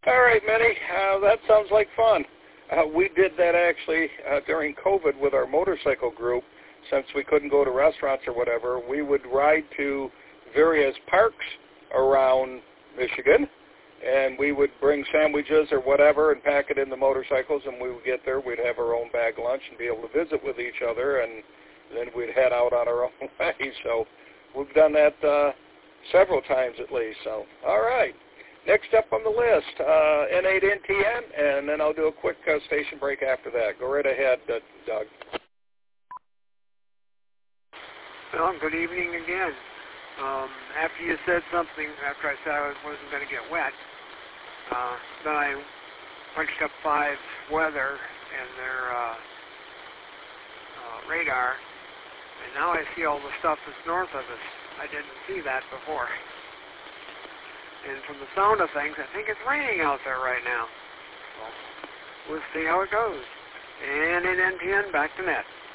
All right, Minnie. That sounds like fun. We did that actually during COVID with our motorcycle group. Since we couldn't go to restaurants or whatever, we would ride to various parks around Michigan, and we would bring sandwiches or whatever and pack it in the motorcycles, and we would get there. We'd have our own bag lunch and be able to visit with each other, and then we'd head out on our own way. So we've done that several times at least. So, all right. Next up on the list, N8NTN, and then I'll do a quick station break after that. Go right ahead, Doug. Well, good evening again. After you said something, after I said I wasn't going to get wet, then I punched up 5 weather and their radar, and now I see all the stuff that's north of us. I didn't see that before. And from the sound of things, I think it's raining out there right now. So we'll see how it goes. And in NTN, back to net.